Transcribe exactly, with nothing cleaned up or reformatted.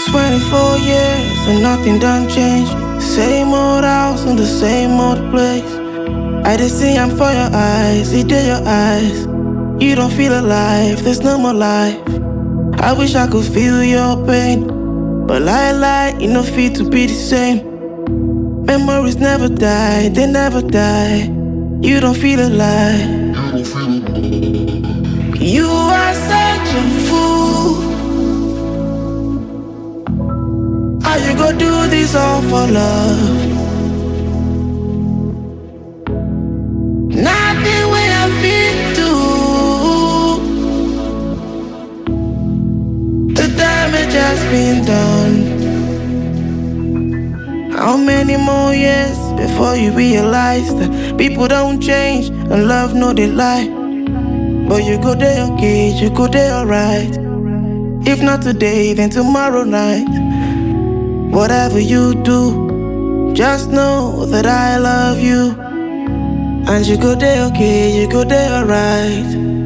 twenty-four years and nothing done change. Same old house in the same old place. I just see I'm for your eyes, it in your eyes. You don't feel alive, there's no more life. I wish I could feel your pain, but lie, lie, you no feel to be the same. Memories never die, they never die. You don't feel alive. You are such a fool. How you go do this all for love? Nothing way I feel do. The damage has been done. How many more years before you realize that people don't change and love no they lie? But you go there okay, you go there alright. If not today, then tomorrow night. Whatever you do, just know that I love you. And you go there okay, you go there alright.